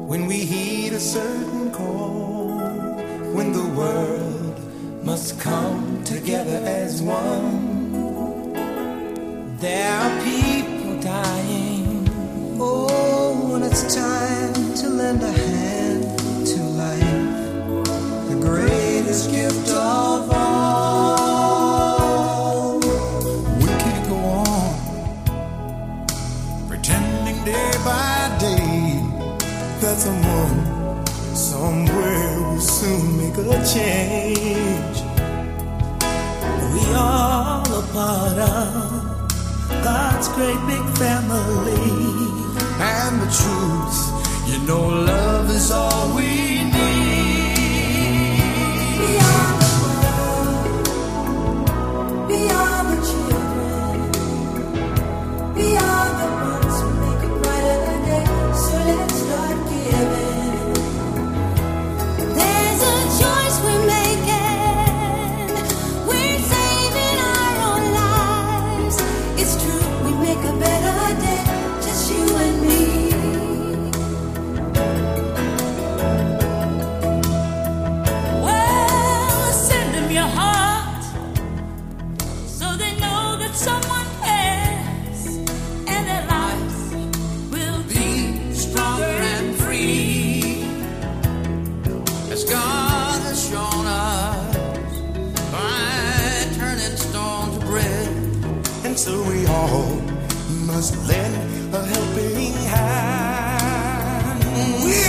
when we heed a certain call, when the world must come together as one. There are people dying. Oh, when it's time to lend a hand to life, the greatest gift of all. We can't go on pretending day by day that someone somewhere will soon make a change. We all a part of God's great big family. And the truth, you know, love is all we need. Beyond the world, beyond the children, beyond the ones who make a brighter day. So let's start giving. There's a choice we're making. We're saving our own lives. It's true, we make a better day, just you and me. Well, send them your heart so they know that someone cares, and their lives will be Stronger and free, as God has shown us by turning stone to bread. And so we all must lend a helping hand. We